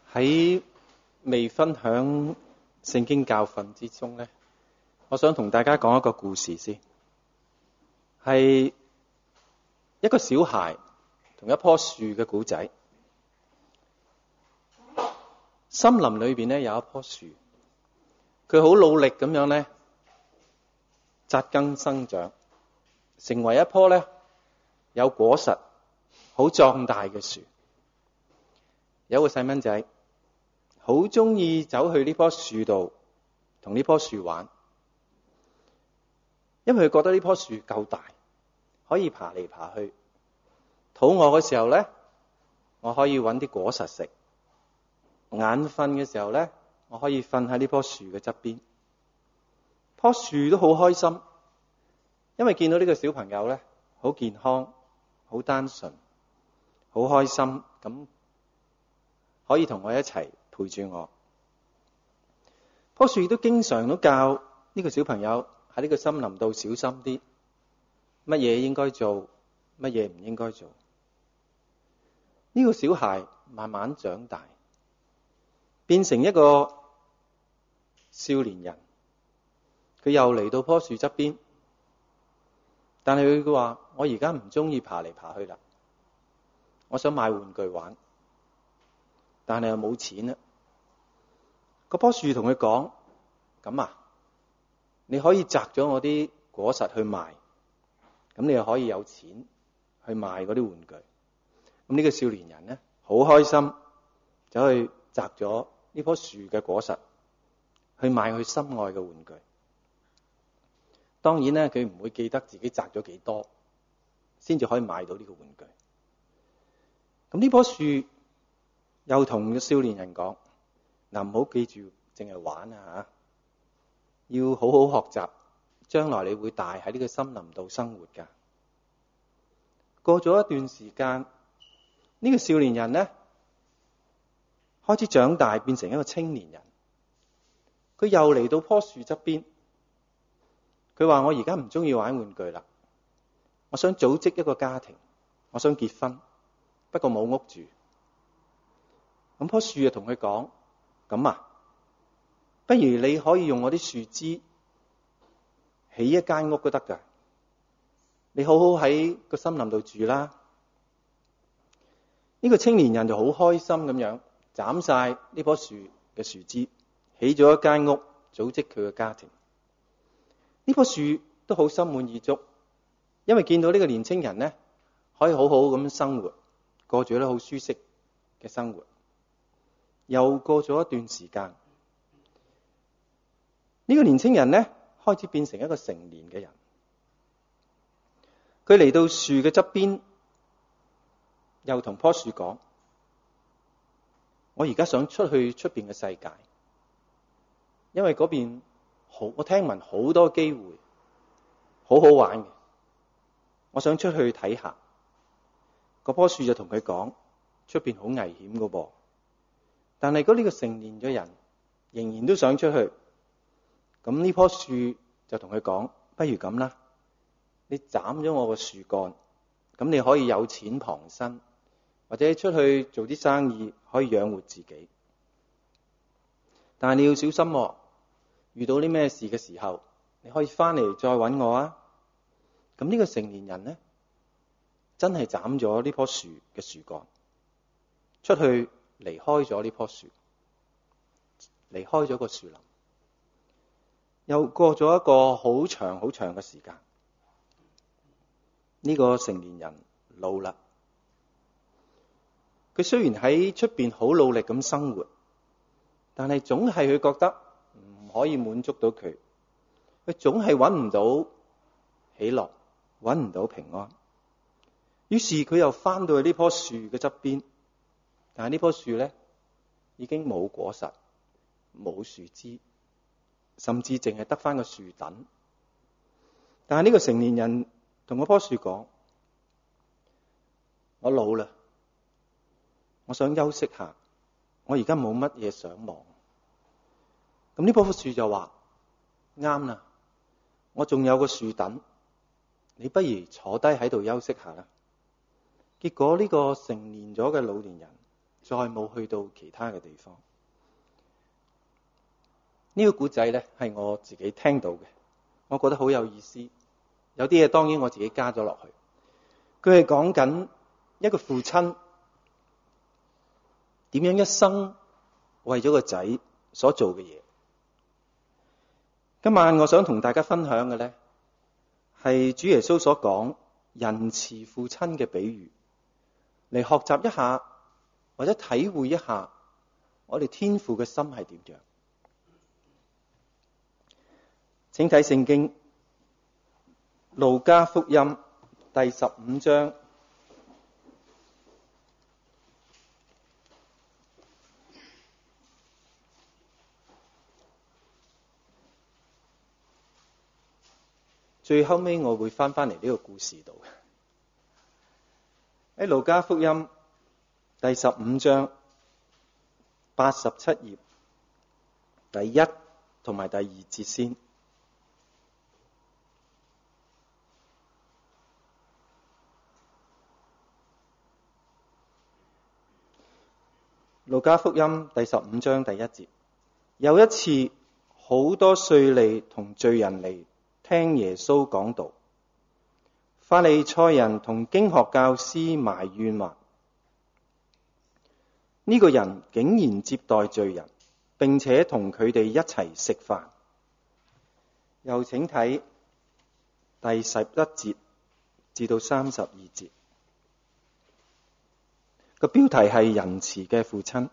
喺未分享聖經教訓之中呢，我想同大家講一個故事先，係一個小孩同一棵樹嘅故仔。森林裏邊呢有一棵樹，佢好努力咁樣呢扎根生長，成為一棵呢有果實、好壯大嘅樹。有個細蚊仔好中意走去呢棵樹度同呢棵樹玩，因為佢覺得呢棵樹夠大，可以爬嚟爬去。肚餓嘅時候呢，我可以搵啲果實食；眼瞓嘅時候呢，我可以瞓喺呢棵樹嘅側邊。棵樹都好開心，因為見到呢個小朋友呢，好健康、好單純、好開心，咁可以同我一齊陪住我。棵樹亦都經常都教呢個小朋友喺呢個森林度小心啲，乜嘢應該做，乜嘢唔應該做。呢個小孩慢慢長大，變成一個少年人。佢又嚟到棵樹側邊，但係佢話：我而家唔中意爬嚟爬去啦，我想買玩具玩，但係又冇錢啦。嗰棵樹同佢講：咁啊，你可以摘咗我啲果實去賣，咁你又可以有錢去賣嗰啲玩具。咁呢個少年人呢，好開心，走去摘咗呢棵樹嘅果實去買佢心愛嘅玩具。當然呢，佢唔會記得自己摘咗幾多先至可以買到呢個玩具。咁呢棵樹又同個少年人講：嗱，唔好記住淨係玩啊，要好好學習，將來你會大喺呢個森林度生活㗎。過咗一段時間，呢個少年人呢開始長大，變成一個青年人。佢又嚟到棵樹側邊，佢話：我而家唔中意玩玩具啦，我想組織一個家庭，我想結婚，不過冇屋住。咁棵樹就同佢講：咁啊，不如你可以用我啲樹枝起一間屋都得㗎，你好好喺個森林度住啦。呢個青年人就好開心咁樣斬晒呢棵樹嘅樹枝，起咗一間屋，組織佢嘅家庭。呢棵樹都好心滿意足，因為見到呢個年青人呢，可以好好咁生活，過住好舒適嘅生活。又過咗一段時間，呢個年青人呢，開始變成一個成年嘅人。佢嚟到樹嘅側邊，又同棵樹講：我而家想出去出邊嘅世界，因為嗰邊我聽聞好多機會，好好玩嘅，我想出去睇下。嗰棵樹就同佢講：出邊好危險噶噃。但係呢個成年嘅人仍然都想出去。咁呢棵樹就同佢講：不如咁啦，你斬咗我個樹幹，咁你可以有錢傍身，或者出去做啲生意，可以養活自己。但係你要小心喎，遇到啲咩事嘅時候，你可以翻嚟再搵我啊。咁呢個成年人呢，真係斬咗呢棵樹嘅樹幹，出去離開咗呢棵樹，離開咗個樹林。又過咗一個好長好長嘅時間，呢個成年人老啦。佢雖然喺出邊好努力咁生活，但係總係佢覺得唔可以滿足到佢，佢總係搵唔到喜樂，搵唔到平安。於是佢又翻到去呢棵樹嘅側邊，但係呢棵樹呢，已經冇果實，冇樹枝，甚至淨係得翻個樹墩。但係呢個成年人同嗰棵樹講：我老啦，我想休息下，我而家冇乜嘢想望。咁呢棵樹就話：啱啦，我仲有個樹墩，你不如坐低喺度休息下啦。結果呢個成年咗嘅老年人再冇去到其他嘅地方。呢個故仔咧係我自己聽到嘅，我覺得好有意思。有啲嘢當然我自己加咗落去。佢係講緊一個父親點樣一生為咗個仔所做嘅嘢。今晚我想同大家分享嘅咧係主耶穌所講仁慈父親嘅比喻，嚟學習一下或者體會一下我哋天父嘅心係點樣。請睇聖經路加福音第15章最後尾我會翻嚟呢個故事度。喺路加福音第15章87頁第1同埋第2節先。路加福音第15章第1節，有一次，好多稅吏同罪人嚟聽耶穌講道。法利賽人同經學教師埋怨話：呢個人竟然接待罪人，並且同佢哋一齊食飯。又請睇第11節至到32節。個標題係仁慈嘅父親。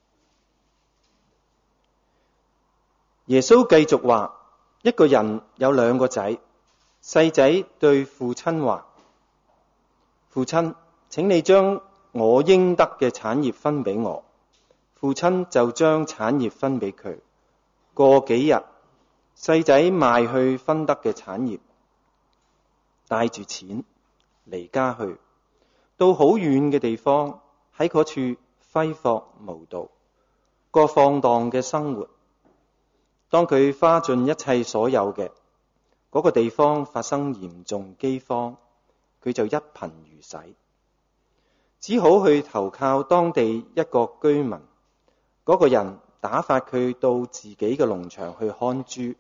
耶穌繼續話：一個人有2個仔，細仔對父親話：父親，請你將我應得嘅產業分俾我。父親就將產業分俾佢。過幾日，細仔賣去分得嘅產業，帶住錢離家去，到好遠嘅地方，喺嗰處揮霍無度，過放蕩嘅生活。當佢花盡一切所有嘅，嗰個地方發生嚴重饑荒，佢就一貧如洗，只好去投靠當地一個居民。嗰個人打發佢到自己嘅農場去看豬。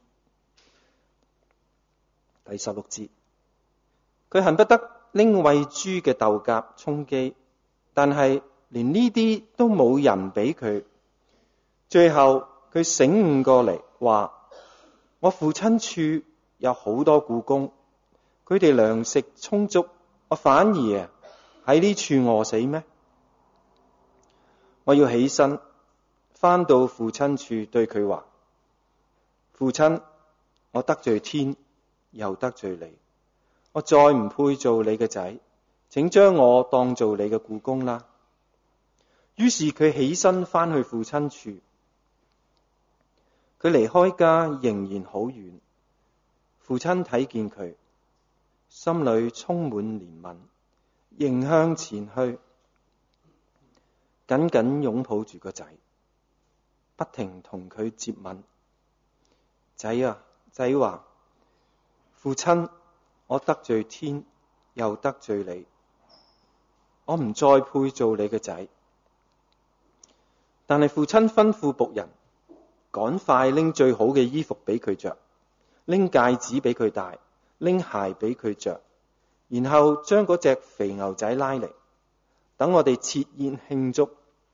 第16節，佢恨不得拎餵豬嘅豆莢充飢，但係連呢啲都冇人俾佢。最後佢醒悟過嚟，話：我父親處有好多僱工，佢哋糧食充足，我反而喺呢處餓死咩？我要起身返到父親處，對佢話：父親，我得罪天，又得罪你，我再唔配做你嘅仔，請將我當做你嘅僱工啦。於是佢起身返去父親處。佢離開家仍然好遠，父親睇見佢，心裏充滿憐憫，迎向前去，緊緊擁抱住個仔，不停同佢接吻。仔啊，仔話：父親，我得罪天，又得罪你，我唔再配做你嘅仔。但係父親吩咐僕人，趕快拎最好嘅衣服俾佢着，拎戒指俾佢戴，拎鞋俾佢着，然後將嗰隻肥牛仔拉嚟，等我哋設宴慶祝。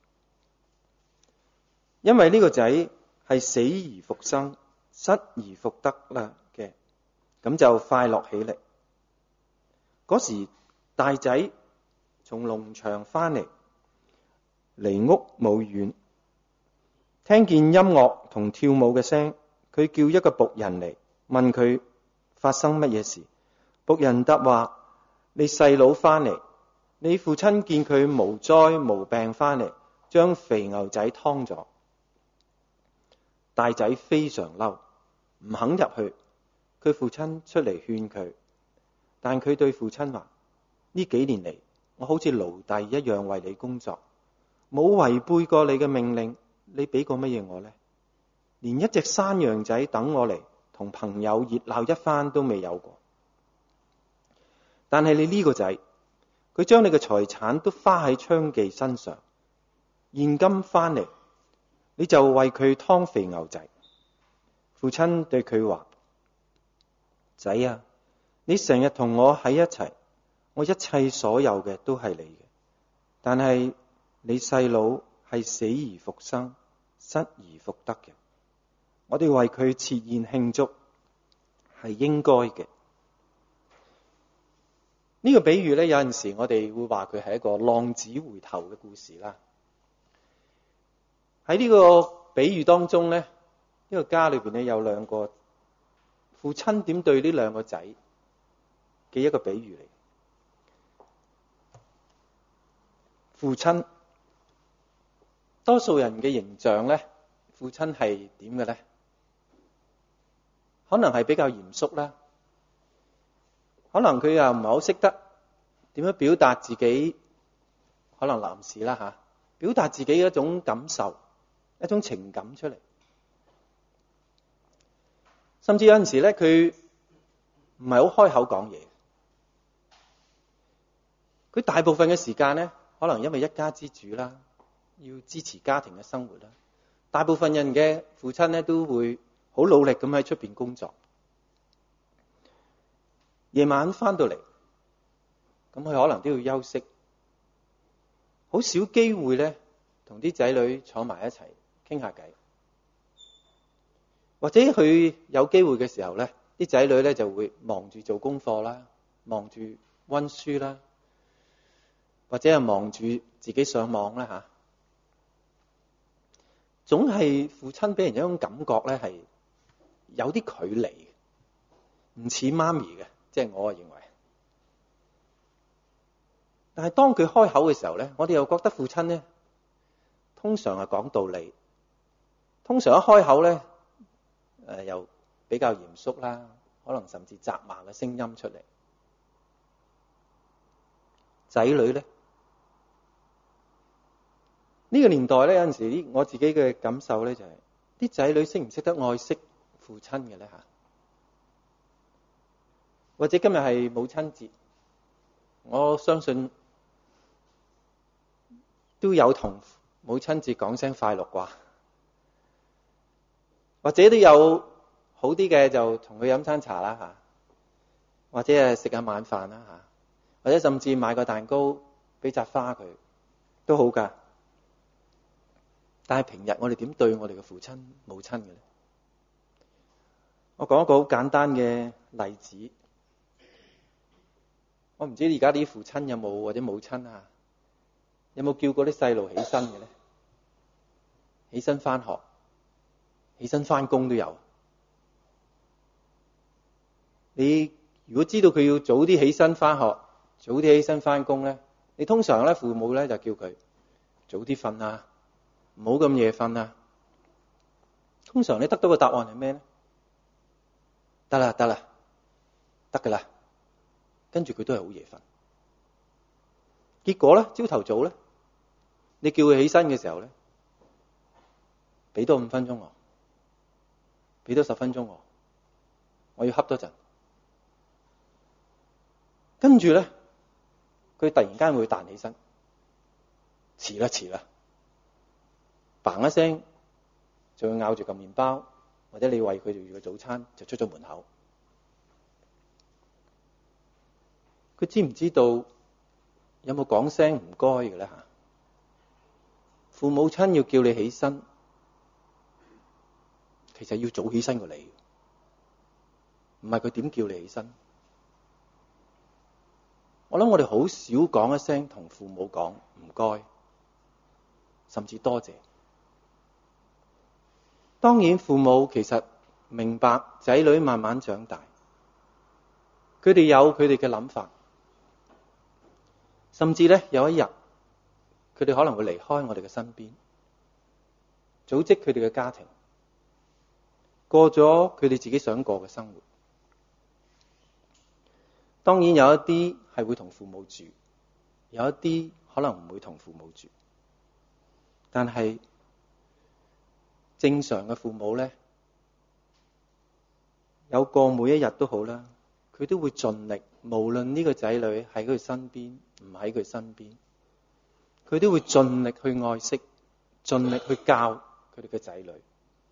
因為呢個仔係死而復生，失而復得啦嘅，咁就快樂起嚟。嗰時大仔從農場翻嚟，離屋冇遠，聽見音樂同跳舞嘅聲，佢叫一個僕人嚟，問佢發生乜嘢事。僕人答話：你細佬翻嚟，你父親見佢無災無病翻嚟，將肥牛仔劏咗。大仔非常嬲，唔肯入去。佢父親出嚟勸佢，但佢對父親話：呢幾年嚟，我好似奴隸一樣為你工作，冇違背過你嘅命令。你俾過乜嘢我呢？連一隻山羊仔等我嚟同朋友熱鬧一番都未有過。但係你呢個仔，佢將你嘅財產都花喺娼妓身上， 現今翻嚟，你就為佢劏肥牛仔。父親對佢話：仔啊，你成日同我喺一齊，我一切所有嘅都係你嘅。但係你細佬係死而復生、失而復得嘅，我哋為佢設宴慶祝係應該嘅。呢個比喻呢，有陣時我哋會話佢係一個浪子回頭嘅故事啦。喺呢個比喻當中呢，呢個家裏邊呢，有兩個父親點對呢兩個仔嘅一個比喻嚟。父親，多數人嘅形象呢，父親係點嘅呢？可能係比較嚴肅啦，可能佢又唔係好識得點樣表達自己，可能男士啦吓，表達自己嘅一種感受、一種情感出嚟。甚至有陣時咧，佢唔係好開口講嘢。佢大部分嘅時間咧，可能因為一家之主啦，要支持家庭嘅生活啦。大部分人嘅父親咧，都會好努力咁喺出邊工作。夜晚翻到嚟，咁佢可能都要休息，好少機會咧同啲仔女坐埋一齊傾下偈。或者佢有機會嘅時候咧，啲仔女咧就會忙住做功課啦，忙住溫書啦，或者係忙住自己上網啦吓。總係父親俾人一種感覺咧，係有啲距離，唔似媽咪嘅，即係我認為。但係當佢開口嘅時候咧，我哋又覺得父親咧，通常係講道理，通常一開口咧，又比較嚴肅啦，可能甚至責罵嘅聲音出嚟。仔女咧，呢個年代咧，有陣時我自己嘅感受咧就係啲仔女識唔識得愛惜父親嘅咧吓？或者今日係母親節，我相信都有同母親節講聲快樂啩。或者都有好啲嘅，就同佢飲餐茶啦吓，或者係食下晚飯啦吓，或者甚至買個蛋糕，俾扎花佢，都好噶。但係平日我哋點對我哋嘅父親、母親嘅咧？我講一個好簡單嘅例子，我唔知而家啲父親有冇或者母親啊，有冇叫過啲細路起身嘅咧？起身返學。起身返工都有。你如果知道佢要早啲起身返學，早啲起身返工咧，你通常咧父母咧就叫佢早啲瞓啦，唔好咁夜瞓啦。通常你得到個答案係咩咧？得啦，得啦，得噶啦。跟住佢都係好夜瞓。結果咧，朝頭早咧，你叫佢起身嘅時候咧，俾多5分鐘我。俾多10分鐘我要瞌多陣，跟住咧，佢突然間會彈起身，遲啦，嘭一聲，就會咬住嚿麵包，或者你餵佢哋嘅早餐，就出咗門口。佢知唔知道有冇講聲唔該嘅咧吓？父母親要叫你起身，其實要早起身過你，唔係佢點叫你起身。我諗我哋好少講一聲同父母講唔該，甚至多謝。當然父母其實明白仔女慢慢長大，佢哋有佢哋嘅諗法，甚至咧有一日佢哋可能會離開我哋嘅身邊，組織佢哋嘅家庭，過咗佢哋自己想過嘅生活。當然有一啲係會同父母住，有一啲可能唔會同父母住。但係正常嘅父母咧，有過每一日都好啦，佢都會盡力，無論呢個仔女喺佢身邊唔喺佢身邊，佢都會盡力去愛惜盡力去教佢哋嘅仔女。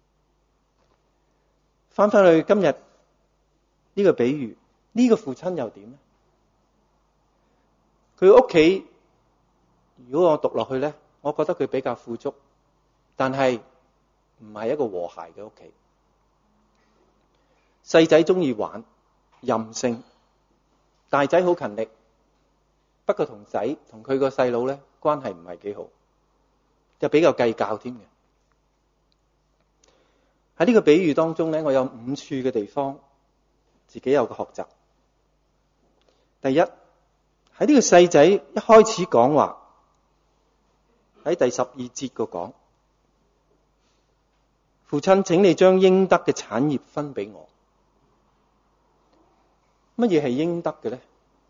翻去今日呢個比喻，呢個父親又點呢？佢屋企，如果我讀落去呢，我覺得佢比較富足，但係唔係一個和諧嘅屋企。細仔中意玩，任性；大仔好勤力，不過同佢個細佬呢關係唔係幾好，就比較計較添嘅。喺呢個比喻當中呢，我有5處嘅地方自己有個學習。第一，喺呢個細仔一開始講話，喺第12節個講，父親，請你將應得嘅產業分俾我。乜嘢係應得嘅呢？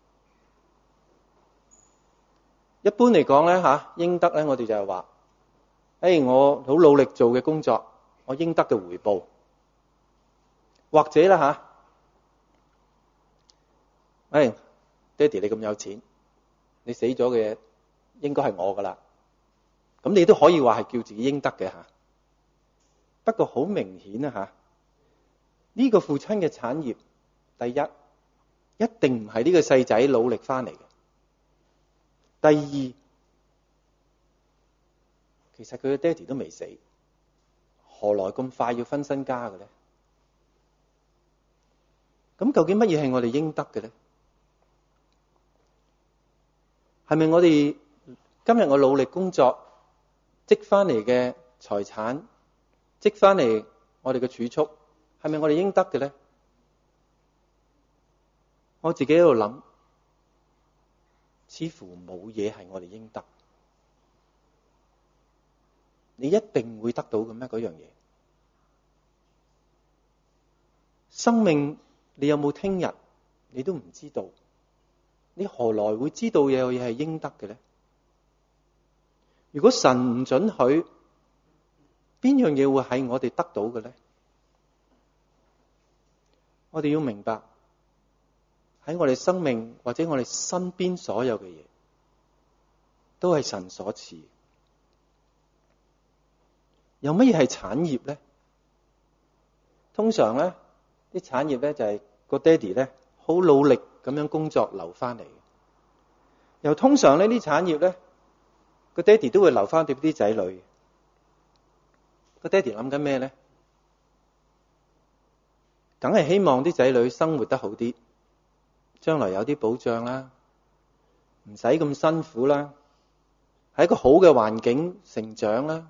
一般嚟講呢，應得呢，我哋就係話，我好努力做嘅工作，我應得嘅回報，或者啦爹哋你咁有錢，你死咗嘅嘢應該係我噶啦，咁你都可以話係叫自己應得嘅吓。不過好明顯呢個父親嘅產業，第一定唔係呢個細仔努力翻嚟嘅。第二，其實佢嘅爹哋都未死，何來咁快要分身家嘅咧？咁究竟乜嘢係我哋應得嘅咧？係咪我哋今日我努力工作積翻嚟嘅財產，積翻嚟我哋嘅儲蓄，係咪我哋應得嘅咧？我自己喺度諗，似乎冇嘢係我哋應得。你一定會得到嘅咩？嗰樣嘢，生命你有冇聽日，你都唔知道。你何來會知道有嘢係應得嘅咧？如果神唔准許，邊樣嘢會係我哋得到嘅咧？我哋要明白，喺我哋生命或者我哋身邊所有嘅嘢，都係神所賜。有乜嘢係產業咧？通常咧，啲產業咧就係個爹哋咧好努力咁樣工作留翻嚟。又通常呢啲產業咧，個爹哋都會留翻俾啲仔女。個爹哋諗緊咩咧？梗係希望啲仔女生活得好啲，將來有啲保障啦，唔使咁辛苦啦，喺一個好嘅環境成長啦。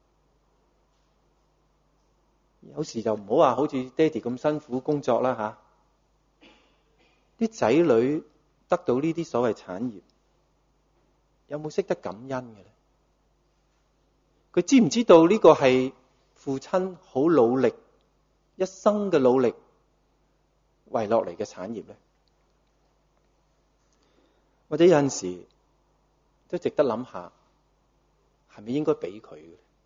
有時就唔好話好似爹哋咁辛苦工作啦啲仔女得到呢啲所謂產業，有冇識得感恩嘅咧？佢知唔知道呢個係父親好努力一生嘅努力遺落嚟嘅產業咧？或者有陣時都值得諗下，係咪應該俾佢嘅？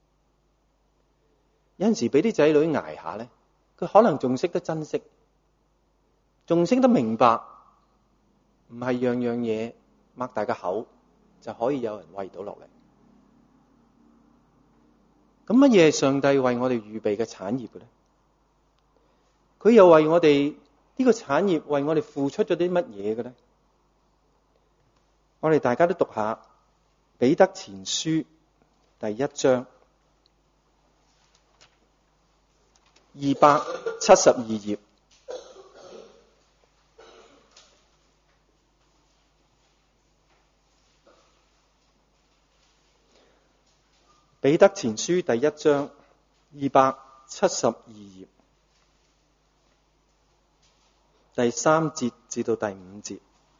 有陣時俾啲仔女捱下咧，佢可能仲識得珍惜，仲識得明白，唔係樣樣嘢擘大個口就可以有人餵到落嚟。咁乜嘢係上帝為我哋預備嘅產業嘅咧？佢又為我哋呢個產業為我哋付出咗啲乜嘢嘅咧？我哋大家都讀下彼得前書第1章272頁。彼得前書第1章272頁第3節至到第5節。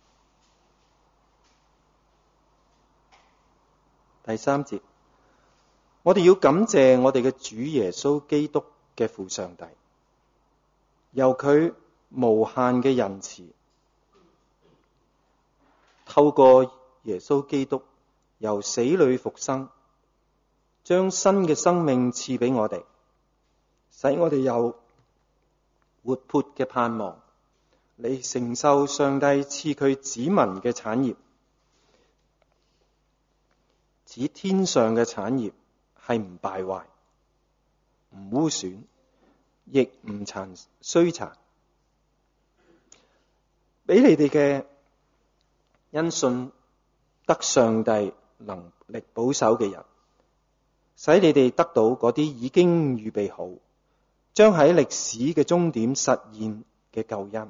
第3節，我哋要感謝我哋嘅主耶穌基督嘅父上帝，由佢無限嘅仁慈，透過耶穌基督由死裏復生，將新嘅生命賜俾我哋，使我哋有活潑嘅盼望，嚟承受上帝賜佢子民嘅產業。指天上嘅產業係唔敗壞、唔污損，亦唔衰殘。俾你哋嘅因信得上帝能力保守嘅人，使你哋得到嗰啲已經預備好，將喺歷史嘅終點實現嘅救恩。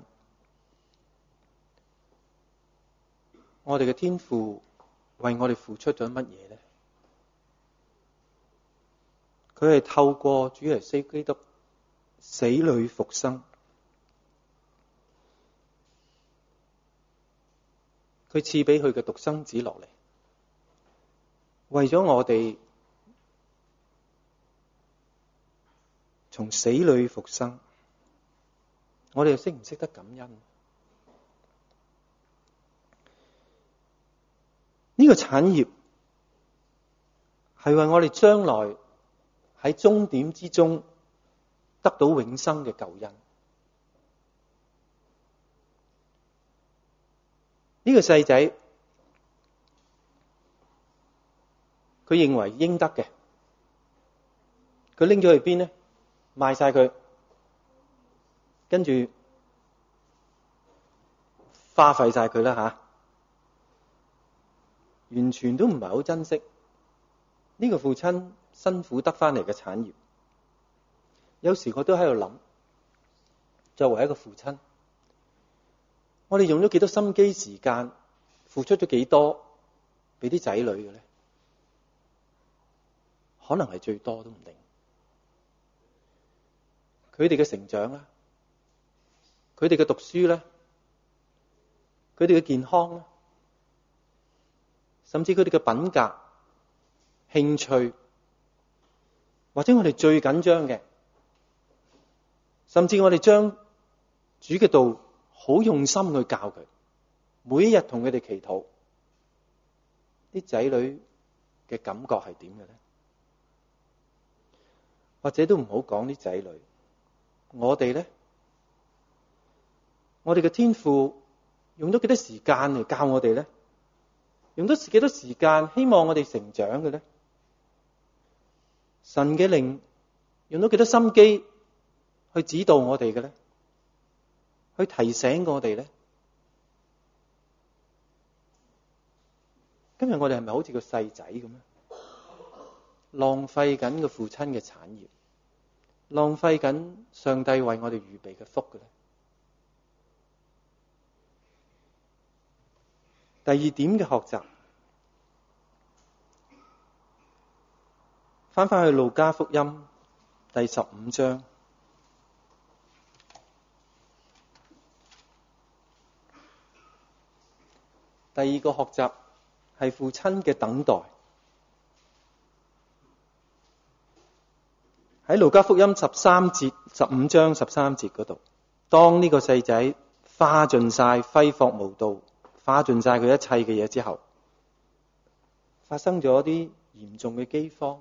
我哋嘅天父為我哋付出咗乜嘢呢？佢係透過主耶穌基督死裏復生，佢賜俾佢嘅獨生子落嚟，為咗我哋從死裏復生。我哋又識唔識得感恩？呢個產業係為我哋將來喺終點之中得到永生嘅救恩。呢個細仔佢認為應得嘅，佢拎咗去邊呢？賣晒佢，跟住花費晒佢啦吓，完全都唔係好珍惜呢個父親辛苦得翻嚟嘅產業。有時我都喺度諗，作為一個父親，我哋用咗幾多心機時間，付出咗幾多俾啲仔女嘅咧？可能係最多都唔定。佢哋嘅成長啦，佢哋嘅讀書啦，佢哋嘅健康啦，甚至佢哋嘅品格、興趣，或者我哋最緊張嘅，甚至我哋將主嘅道好用心去教佢，每一日同佢哋祈禱，啲仔女嘅感覺係點嘅咧？或者都唔好講啲仔女，我哋咧，我哋嘅天父用咗幾多時間嚟教我哋咧？用咗幾多時間希望我哋成長嘅咧？神嘅靈用咗幾多心機去指導我哋嘅咧？去提醒我哋咧？今日我哋係咪好似個細仔咁咧？浪費緊個父親嘅產業，浪費緊上帝為我哋預備嘅福嘅咧？第二點嘅學習，翻去路加福音第15章。第二個學習係父親嘅等待。喺路加福音15章13節嗰度，當呢個細仔花盡晒揮霍無度，花盡晒佢一切嘅嘢之後，發生咗啲嚴重嘅饑荒，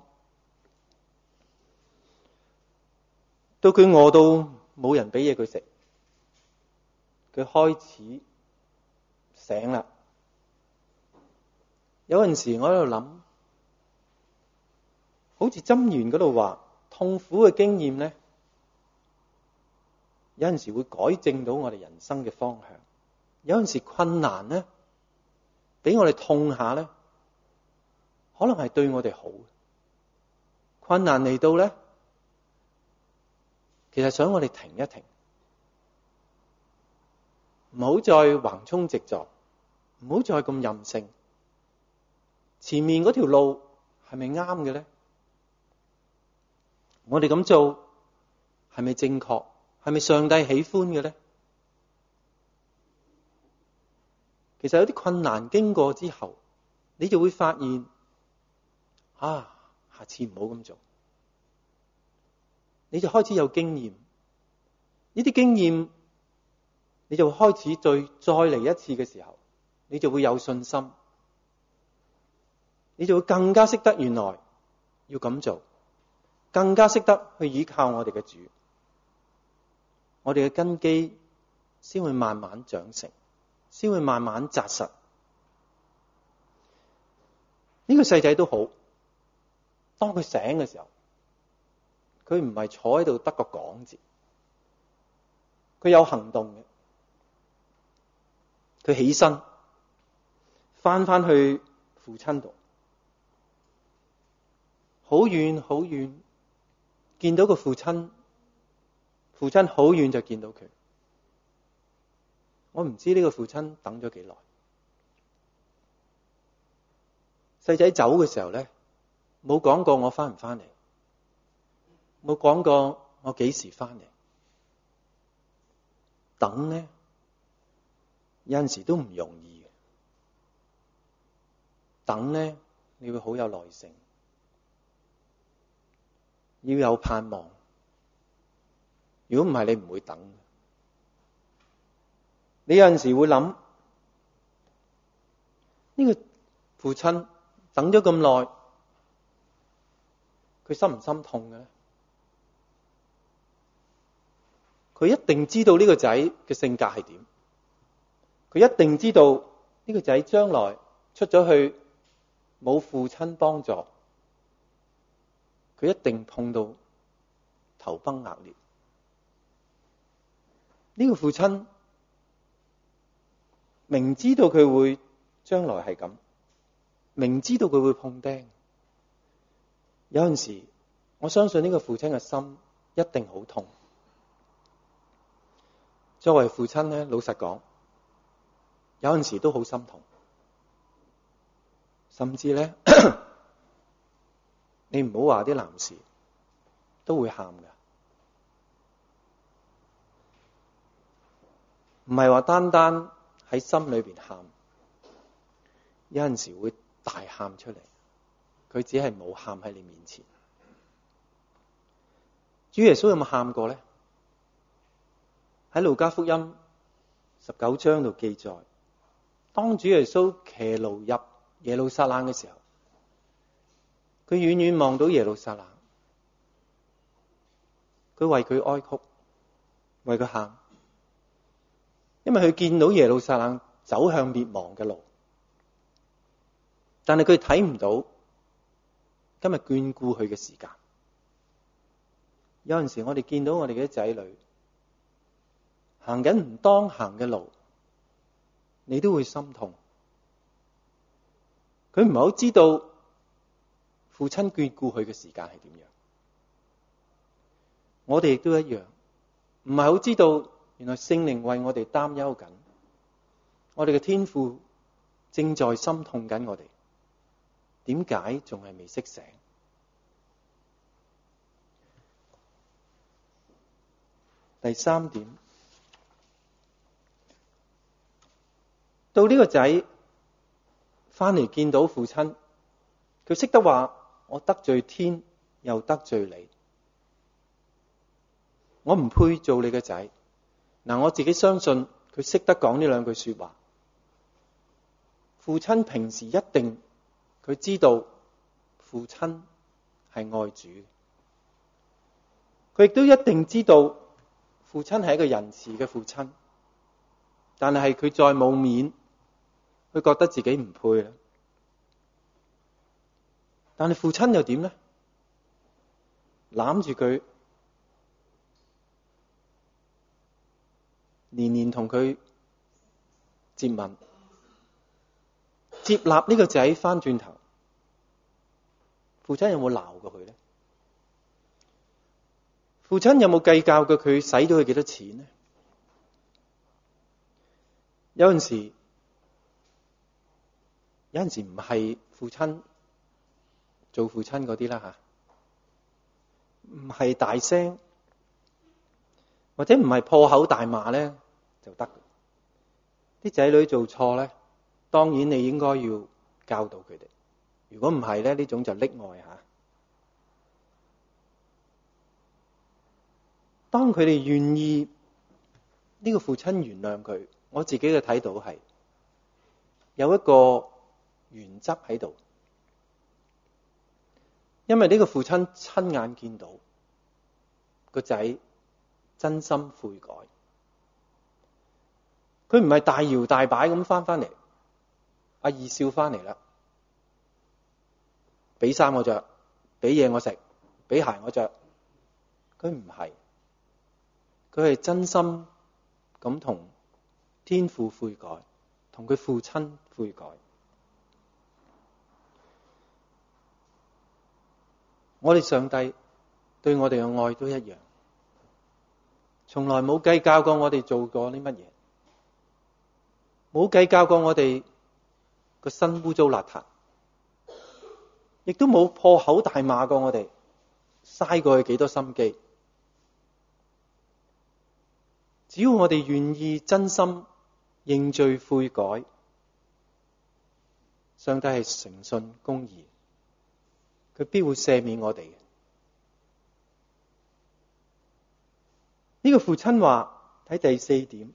到佢餓到冇人俾嘢佢食，佢開始醒啦。有陣時我喺度諗，好似箴言嗰度話，痛苦嘅經驗咧，有陣時會改正到我哋人生嘅方向。有陣時困難咧，俾我哋痛下咧，可能係對我哋好。困難嚟到咧，其實想我哋停一停，唔好再橫衝直撞，唔好再咁任性。前面嗰條路係咪啱嘅咧？我哋咁做係咪正確？係咪上帝喜歡嘅咧？其實有啲困難經過之後，你就會發現，下次唔好咁做。你就開始有經驗，呢啲經驗，你就會開始再嚟一次嘅時候，你就會有信心。你就會更加識得原來要咁做，更加識得去依靠我哋嘅主，我哋嘅根基先會慢慢長成，先會慢慢紮實。呢個細仔都好， 當佢醒嘅時候，佢唔係坐喺度得個講字，佢有行動嘅。佢起身翻去父親度，好遠好遠見到個父親，父親好遠就見到佢。我唔知呢個父親等咗幾耐。細仔走嘅時候咧，冇講過我翻唔翻嚟，冇講過我幾時翻嚟。等咧，有陣時都唔容易嘅。等咧，你會好有耐性，要有盼望。如果唔係，你唔會等。你有陣時會諗，呢個父親等咗咁耐，佢心唔心痛嘅咧？佢一定知道呢個仔嘅性格係點，佢一定知道呢個仔將來出咗去冇父親幫助，佢一定碰到頭崩額裂。呢個父親明知道佢會將來係咁，明知道佢會碰釘，有陣時我相信呢個父親嘅心一定好痛。作為父親咧，老實講，有陣時都好心痛，甚至咧，你唔好話啲男士都會喊㗎，唔係話單單喺心裏邊喊，有陣時會大喊出嚟，佢只係冇喊喺你面前。主耶穌有冇喊過咧？喺路加福音19章度記載，當主耶穌騎驢入耶路撒冷嘅時候，佢遠遠望到耶路撒冷，佢為佢哀哭，為佢喊，因為佢見到耶路撒冷走向滅亡嘅路，但係佢睇唔到今日眷顧佢嘅時間。有陣時我哋見到我哋嘅仔女行緊唔當行嘅路，你都會心痛。佢唔係好知道父親眷顧佢嘅時間係點樣。我哋亦都一樣，唔係好知道原來聖靈為我哋擔憂緊，我哋嘅天父正在心痛緊我哋，點解仲係未識醒？第三點，到呢個仔翻嚟見到父親，佢識得話：我得罪天又得罪你，我唔配做你嘅仔。嗱，我自己相信佢識得講呢兩句說話。父親平時一定佢知道父親係愛主，佢亦都一定知道父親係一個仁慈嘅父親，但係佢再冇面，佢覺得自己唔配啦。但係父親又點呢？攬住佢，年年同佢接吻，接納呢個仔翻轉頭。父親有冇鬧過佢呢？父親有冇計較過佢使咗佢幾多錢呢？有陣時唔係父親做父親嗰啲啦吓，唔係大聲或者唔係破口大罵咧就得。啲仔女做錯咧，當然你應該要教導佢哋。如果唔係咧，呢種就溺愛吓。當佢哋願意呢個父親原諒佢，我自己嘅睇到係有一個原則喺度，因為呢個父親親眼見到個仔真心悔改，佢唔係大搖大擺咁翻嚟，阿二少翻嚟啦，俾衫我着， 俾嘢我食，俾鞋我着。佢唔係，佢係真心咁同天父悔改，同佢父親悔改。我哋上帝對我哋嘅愛都一樣，從來冇計較過我哋做過啲乜嘢，冇計較過我哋個身污糟邋遢，亦都冇破口大罵過我哋，嘥過去幾多心機。只要我哋願意真心認罪悔改，上帝係誠信公義，佢必會赦免我哋嘅。呢個父親話，睇第4點，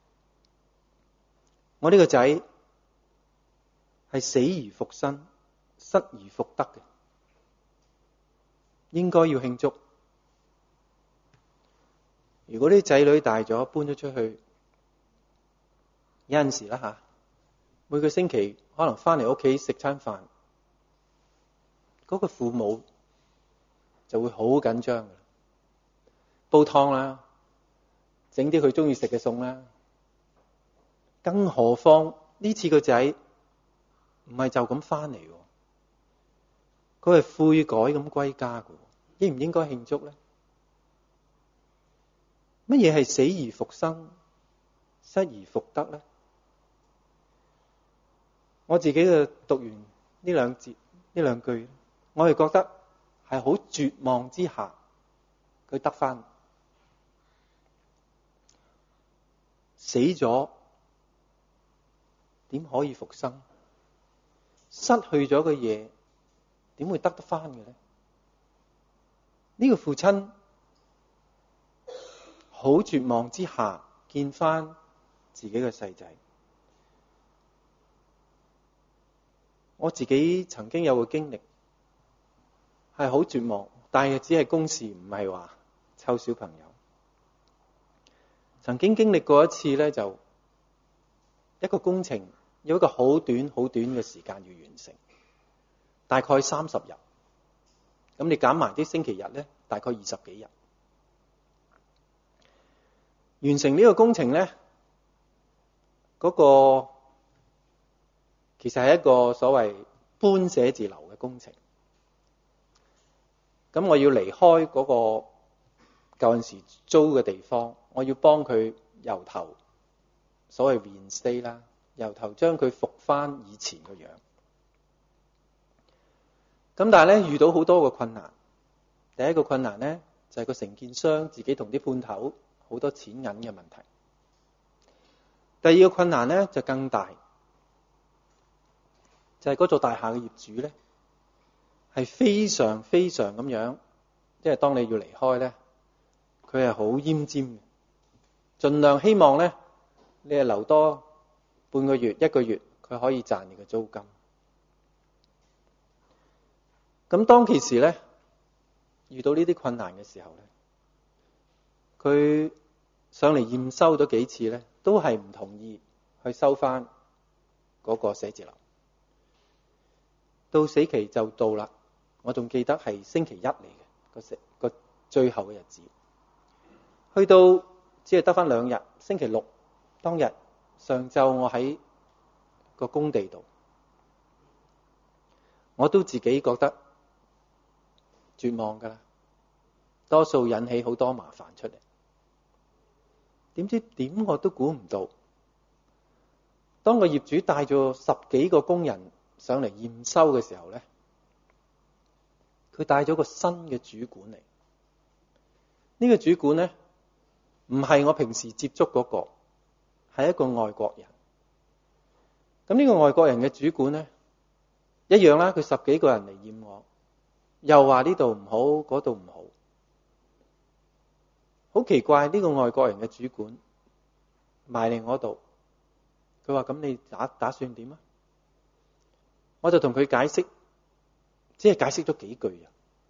我呢個仔係死而復生，失而復得嘅，應該要慶祝。如果啲仔女大咗，搬咗出去，有陣時啦每個星期可能翻嚟屋企食餐飯，嗰個父母就會好緊張嘅，煲湯啦，整啲佢中意食嘅餸啦。更何況呢次個仔唔係就咁翻嚟，佢係悔改咁歸家嘅，應唔應該慶祝咧？乜嘢係死而復生、失而復得咧？我自己嘅讀完呢兩節、呢兩句，我係覺得係好絕望之下，佢得返。死咗點可以復生？失去咗嘅嘢點會得返嘅咧？呢個父親好絕望之下見返自己嘅細仔。我自己曾經有個經歷係好絕望，但係只係公事，唔係話湊小朋友。曾經經歷過一次咧，就一個工程有一個好短嘅時間要完成，大概30日。咁你減埋啲星期日咧，大概20幾日。完成呢個工程咧，嗰個其實係一個所謂搬寫字樓嘅工程。咁我要離開嗰個舊陣時租嘅地方，我要幫佢由頭所謂 reinstate 啦，由頭將佢復翻以前個樣。咁但係咧，遇到好多個困難。第一個困難咧就係個承建商自己同啲判頭好多錢銀嘅問題。第二個困難咧就更大，就係嗰座大廈嘅業主咧係非常咁樣，即係當你要離開咧，佢係好奄尖嘅，盡量希望咧你係留多半個月、1個月，佢可以賺你嘅租金。咁當其時咧，遇到呢啲困難嘅時候咧，佢上嚟驗收咗幾次咧，都係唔同意去收翻嗰個寫字樓。到死期就到啦，我仲記得係星期一嚟嘅個最後嘅日子。去到只係得翻2日，星期六當日上晝，我喺個工地度，我都自己覺得絕望㗎啦，多數引起好多麻煩出嚟。點知點我都估唔到，當個業主帶咗10幾個工人上嚟驗收嘅時候咧，佢帶咗個新嘅主管嚟。呢個主管咧唔係我平時接觸嗰個，係一個外國人。咁呢個外國人嘅主管咧一樣啦，佢10幾個人嚟驗我，又話呢度唔好，嗰度唔好。好奇怪，呢個外國人嘅主管埋嚟我度，佢話：咁你打算點啊？我就同佢解釋，只係解釋咗幾句啊。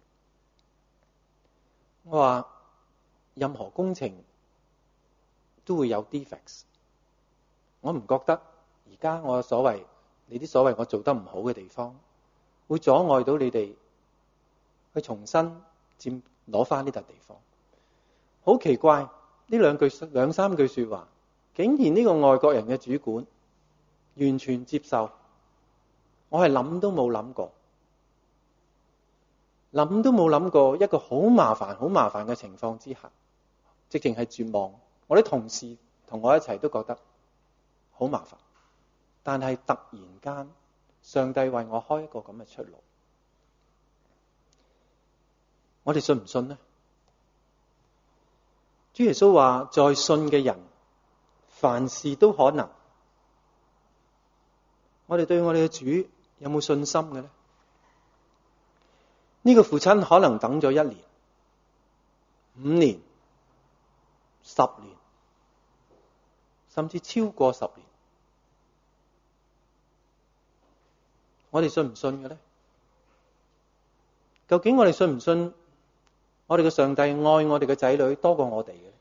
我話任何工程都會有 defects， 我唔覺得而家我你啲所謂我做得唔好嘅地方，會阻礙到你哋去重新攞翻呢笪地方。好奇怪，呢兩三句說話，竟然呢個外國人嘅主管完全接受，我係諗都冇諗過，一個好麻煩嘅情況之下，直情係絕望。我啲同事同我一齊都覺得好麻煩，但係突然間，上帝為我開一個咁嘅出路。我哋信唔信呢？主耶穌話，在信嘅人，凡事都可能。我哋對我哋嘅主有冇信心嘅呢？呢個父親可能等咗1年、5年、10年，甚至超過10年。我哋信唔信嘅呢？究竟我哋信唔信我哋嘅上帝愛我哋嘅仔女多過我哋嘅？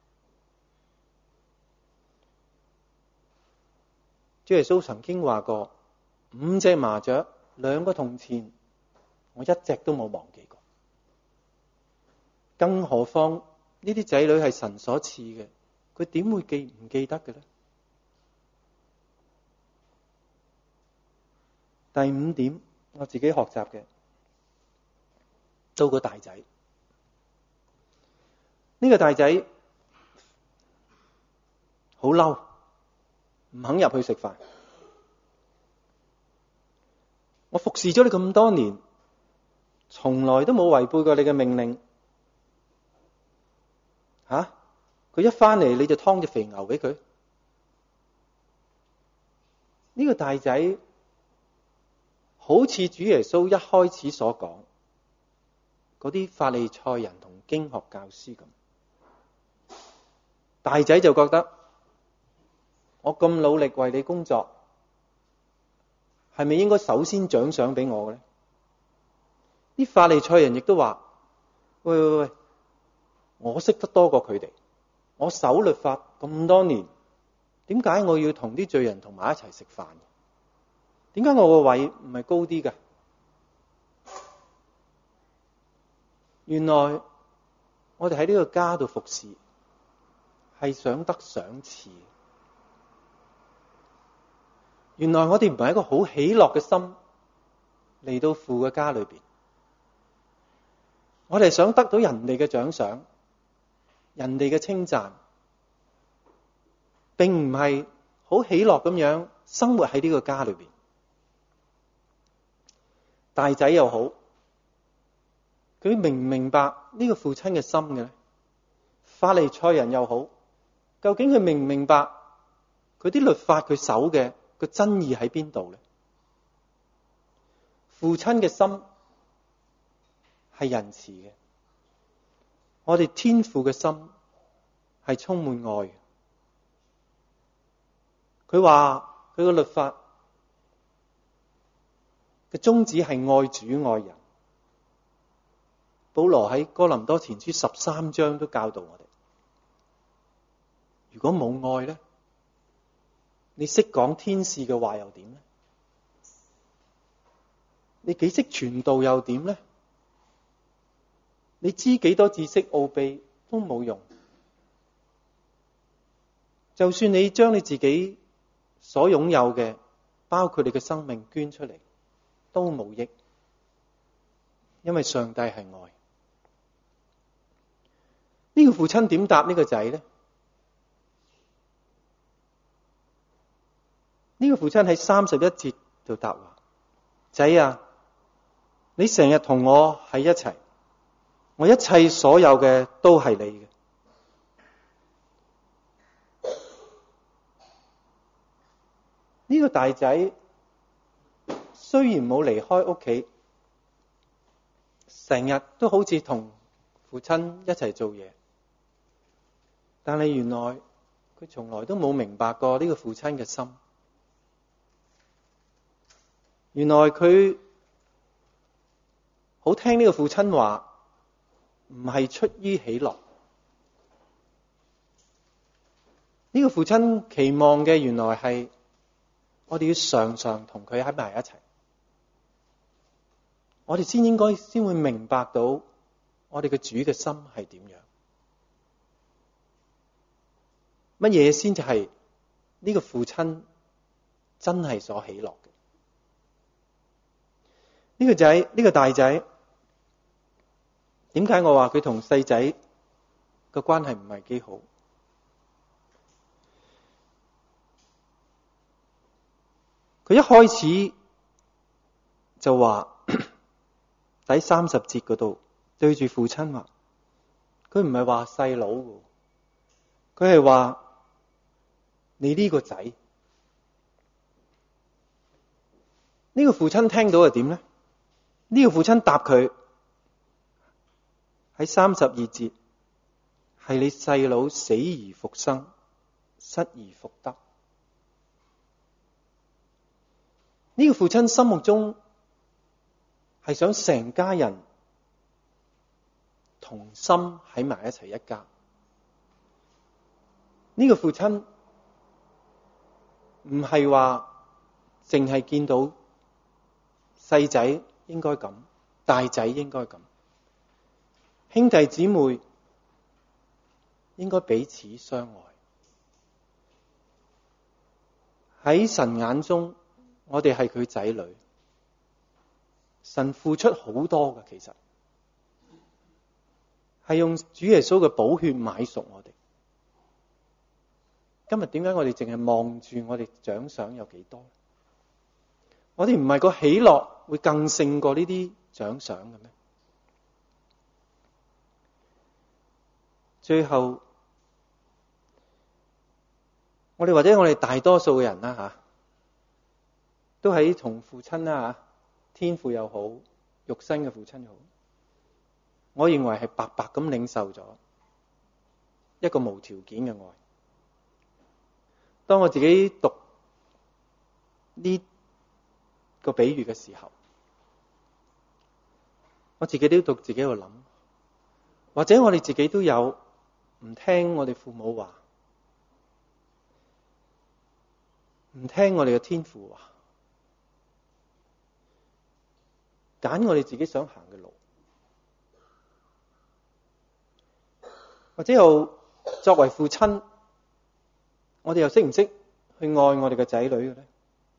主耶穌曾經話過，5隻麻雀，2個銅錢，我一隻都冇忘記過。更何況呢啲仔女係神所賜嘅，佢點會唔記得嘅呢？第5點，我自己學習嘅，到個大仔。呢個大仔好嬲，唔肯入去食飯。我服侍咗你咁多年，從來都冇違背過你嘅命令。佢一返嚟你就劏隻肥牛俾佢。呢個大仔好似主耶穌一開始所講嗰啲法利賽人同經學教師咁。大仔就覺得，我咁努力為你工作，係咪應該首先獎賞俾我嘅呢？啲法利賽人亦都話，喂，我識得多過佢哋，我守律法咁多年，點解我要同啲罪人同埋一齊食飯？點解我個位唔係高啲㗎？原來我哋喺呢個家度服侍，係想得賞賜。原來我哋唔係一個好喜樂嘅心嚟到父嘅家裏邊，我哋係想得到人哋嘅獎賞、人哋嘅稱讚，並唔係好喜樂咁樣生活喺呢個家裏邊。大仔又好，佢明唔明白呢個父親嘅心嘅呢？法利賽人又好，究竟佢明唔明白佢啲律法佢守嘅個真義喺邊度呢？父親嘅心係仁慈嘅，我哋天父嘅心係充滿愛嘅。佢話佢個律法嘅宗旨係愛主愛人。保羅喺哥林多前書13章都教導我哋，如果冇愛呢，你識講天使嘅話又點呢？你幾識傳道又點呢？你知幾多知識奧秘都冇用。就算你將你自己所擁有嘅，包括你嘅生命捐出嚟，都冇益，因為上帝係愛。呢個父親點答呢個仔呢？呢個父親喺31節就答話：仔啊，你成日同我喺一齊，我一切所有嘅都係你嘅。呢個大仔雖然冇離開屋企，成日都好似同父親一齊做嘢，但係原來佢從來都冇明白過呢個父親嘅心。原來佢好聽呢個父親話，唔係出於喜樂。呢個父親期望嘅原來係我哋要常常同佢喺埋一齊， 我哋先會明白到我哋嘅主嘅心係點樣，乜嘢先至係呢個父親真係所喜樂嘅。呢個大仔，點解我話佢同細仔個關係唔係幾好？佢一開始就話第30節嗰度對住父親話，佢唔係話細佬嘅，佢係話你呢個仔。呢個父親聽到係點呢？呢個父親答佢喺32節，係你細佬死而復生，失而復得。呢個父親心目中係想成家人同心喺埋一齊一家。呢個父親唔係話淨係見到細仔應該咁，大仔應該咁，兄弟姊妹應該彼此相愛。喺神眼中，我哋係佢仔女，神付出好多嘅，其實係用主耶穌嘅寶血買贖我哋。今日點解我哋淨係望住我哋獎賞有幾多？我哋唔係個喜樂會更勝過呢啲獎賞嘅咩？最後，我哋大多數嘅人啦吓，都喺同父親啦吓，天父又好，肉身嘅父親又好，我認為係白白咁領受咗一個無條件嘅愛。當我自己讀呢個比喻嘅時候，我自己都讀自己喺度諗，或者我哋自己都有唔聽我哋父母話，唔聽我哋嘅天父話，揀我哋自己想行嘅路，或者又作為父親，我哋又識唔識去愛我哋嘅仔女嘅咧？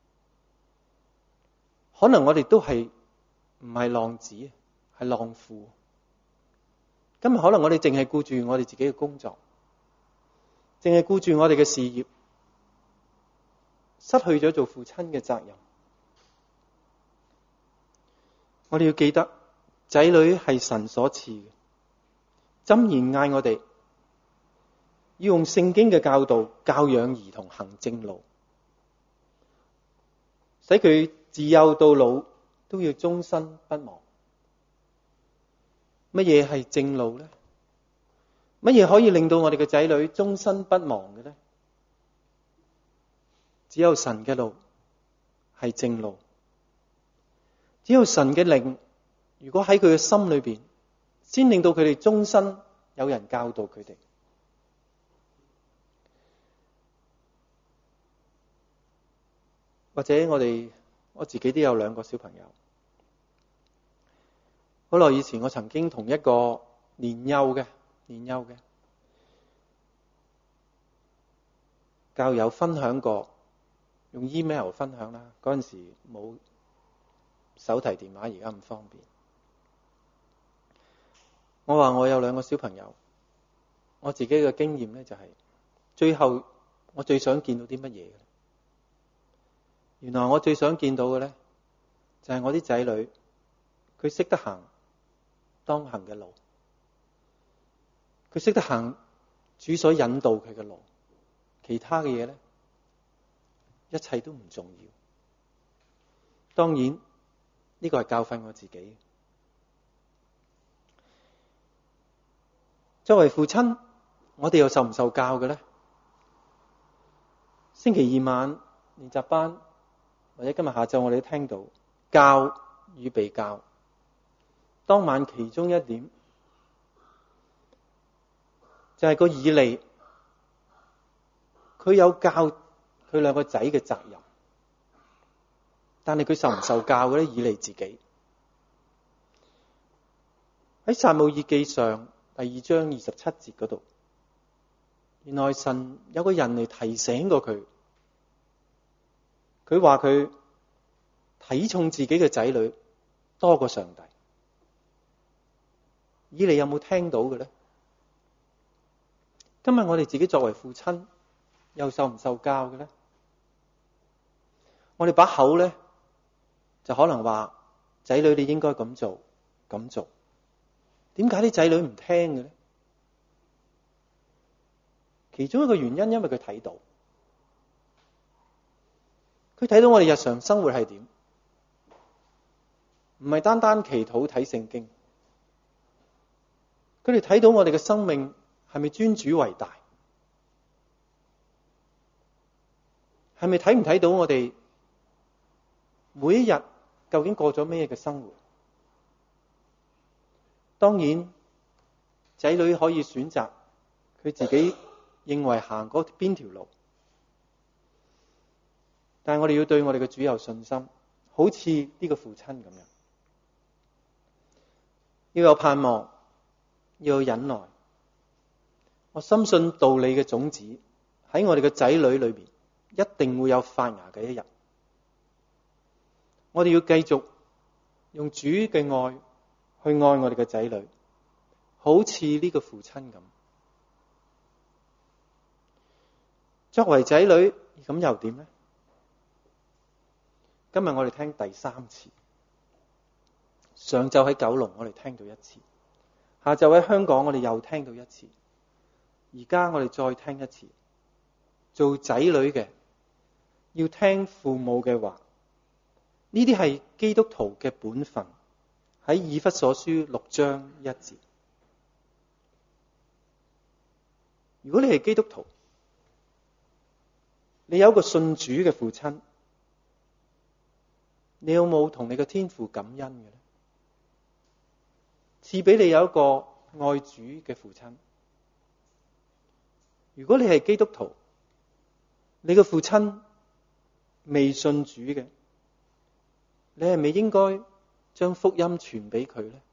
可能我哋都係唔係浪子，係浪父。今日可能我哋淨係顧住我哋自己嘅工作，淨係顧住我哋嘅事業，失去咗做父親嘅責任。我哋要記得，仔女係神所賜嘅。箴言嗌我哋要用聖經嘅教導教養兒童行正路，使佢自幼到老都要終身不忘。乜嘢係正路呢？乜嘢可以令到我哋嘅仔女終身不忘嘅呢？只有神嘅路係正路，只有神嘅靈，如果喺佢嘅心裏邊，先令到佢哋終身有人教導佢哋。或者我自己都有2個小朋友。好耐以前，我曾經同一個年幼嘅教友分享過，用 email 分享啦。嗰陣時冇手提電話，而家咁方便。我話我有2個小朋友，我自己嘅經驗咧就係，最後我最想見到啲乜嘢？原來我最想見到嘅咧，就係我啲仔女，佢識得行當行嘅路，佢識得行主所引導佢嘅路，其他嘅嘢咧，一切都唔重要。當然呢個係教訓我自己。作為父親，我哋又受唔受教嘅咧？星期2晚練習班，或者今日下晝我哋都聽到教與被教。當晚其中一點就係個以利，佢有教佢2個仔嘅責任，但係佢受唔受教嘅咧？以利自己， 喺撒母耳記上第2章27節嗰度，原來神有個人嚟提醒過佢，佢話佢睇重自己嘅仔女多過上帝。以你有冇聽到嘅咧？今日我哋自己作為父親，又受唔受教嘅咧？我哋把口咧就可能話仔女你應該咁做咁做，點解啲仔女唔聽嘅咧？其中一個原因，因為佢睇到我哋日常生活係點，唔係單單祈禱睇聖經，佢哋睇到我哋嘅生命係咪尊主為大，係咪睇唔睇到我哋每一日究竟過咗咩嘅生活？當然，仔女可以選擇佢自己認為行嗰邊條路，但係我哋要對我哋嘅主有信心，好似呢個父親咁樣，要有盼望，要有忍耐。我深信道理嘅種子喺我哋嘅仔女裏邊一定會有發芽嘅一日。我哋要繼續用主嘅愛去愛我哋嘅仔女，好似呢個父親咁。作為仔女咁又點呢？今日我哋聽第3次，上晝喺九龍我哋聽到1次，下晝喺香港我哋又聽到1次，而家我哋再聽1次。做仔女嘅要聽父母嘅話，呢啲係基督徒嘅本分。喺以弗所書6章1節，如果你係基督徒，你有一個信主嘅父親，你有冇同你嘅天父感恩嘅咧？賜俾你有一個愛主嘅父親。如果你係基督徒，你嘅父親未信主嘅，你係咪應該將福音傳俾佢咧？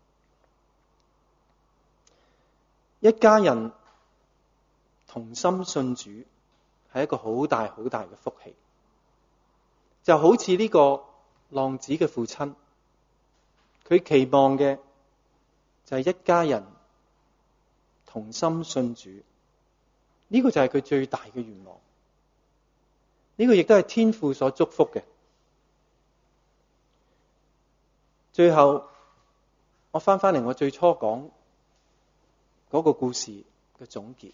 一家人同心信主係一個好大好大嘅福氣，就好似呢個浪子嘅父親，佢期望嘅就係一家人同心信主，呢個就係佢最大嘅願望，呢個亦都係天父所祝福嘅。最後我翻嚟我最初講嗰個故事嘅總結，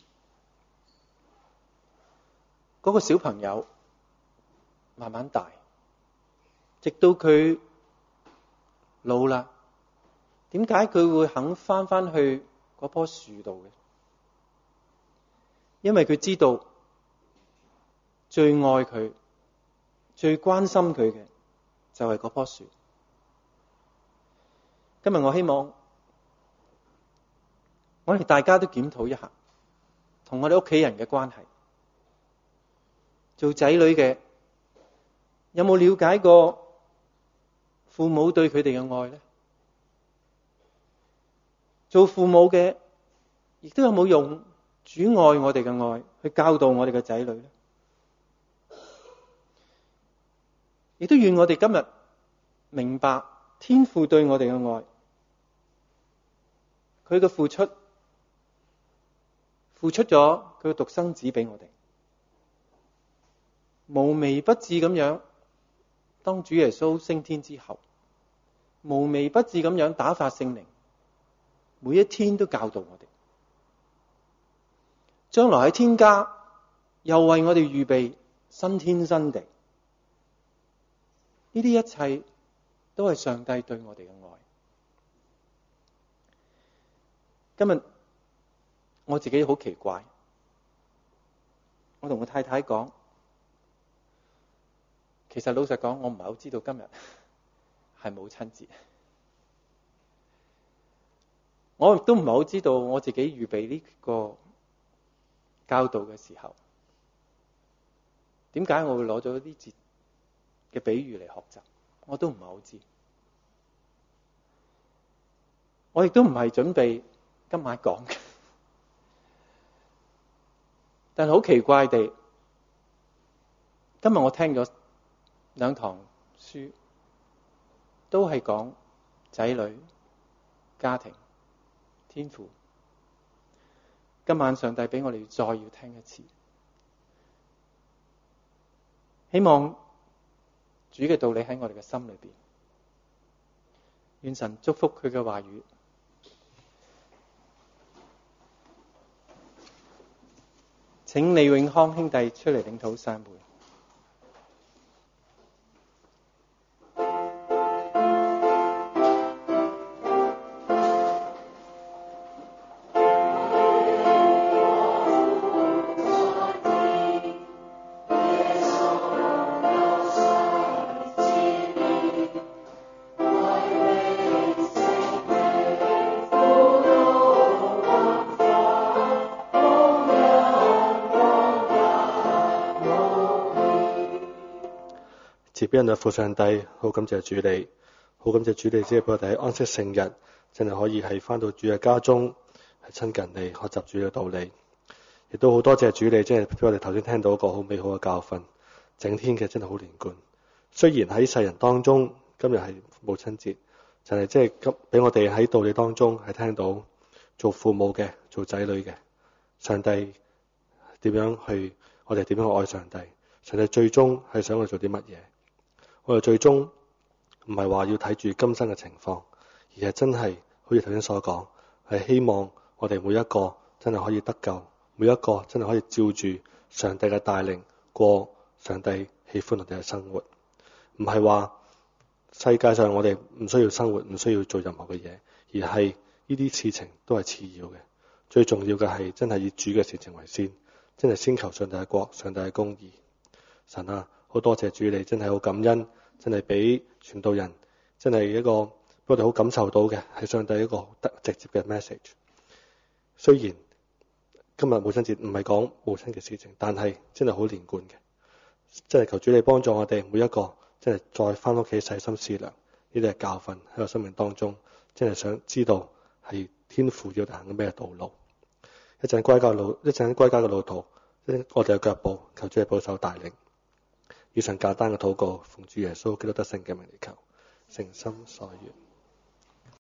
嗰個小朋友慢慢大，直到佢老啦，點解佢會肯翻去嗰棵樹度嘅？因為佢知道最愛佢、最關心佢嘅就係嗰棵樹。今日我希望我哋大家都檢討一下同我哋屋企人嘅關係。做仔女嘅有冇了解過父母對佢哋嘅愛呢？做父母嘅亦都有冇用主愛我哋嘅愛去教導我哋嘅仔女呢？亦都願我哋今日明白天父對我哋嘅愛，佢嘅付出咗佢嘅獨生子俾我哋，無微不至咁樣，當主耶穌升天之後，無微不至咁樣打發聖靈，每一天都教導我哋，將來喺天家又為我哋預備新天新地，呢啲一切都係上帝對我哋嘅愛。今日我自己好奇怪，我同我太太講，其實老實講，我唔係好知道今日係母親節，我亦都唔係好知道我自己預備呢個教導嘅時候，點解我會攞咗呢節嘅比喻嚟學習，我都唔係好知。 我亦都唔係準備今晚講嘅，但好奇怪地，今日我聽咗兩堂書，都係講仔女、家庭、天父。今晚上帝俾我哋再要聽一次，希望主嘅道理喺我哋嘅心裏邊，願神祝福佢嘅話語。請李永康兄弟出嚟領禱散會。 慈悲人父上帝，好感謝主你，好感謝主你，即係俾我哋喺安息聖日，真係可以係翻到主嘅家中，係親近你，學習主嘅道理。亦都好多謝主你，即係俾我哋頭先聽到一個好美好嘅教訓，整天嘅真係好連貫。雖然喺世人當中，今日係母親節，就係即係俾我哋喺道理當中係聽到做父母嘅、做仔女嘅，上帝點樣去，我哋點樣去愛上帝？上帝最終係想我哋做啲乜嘢？我哋最終唔係話要睇住今生嘅情況，而係真係好似頭先所講，係希望我哋每一個真係可以得救，每一個真係可以照住上帝嘅帶領過上帝喜歡我哋嘅生活。唔係話世界上我哋唔需要生活，唔需要做任何嘅嘢，而係呢啲事情都係次要嘅。最重要嘅係真係以主嘅事情為先，真係先求上帝嘅國、上帝嘅公義。神啊，好多謝主你，真係好感恩，真係俾傳道人，真係一個我哋好感受到嘅係上帝一個直接嘅 message。雖然今日母親節唔係講母親嘅事情，但係真係好連貫嘅，真係求主你幫助我哋每一個，真係再翻屋企細心思量，呢啲係教訓喺我生命當中，真係想知道係天父要行緊咩道路。一陣歸家嘅路途，我哋嘅腳步，求主你保守帶領。以上簡單嘅禱告，奉主耶穌基督得勝嘅名嚟求，誠心所願。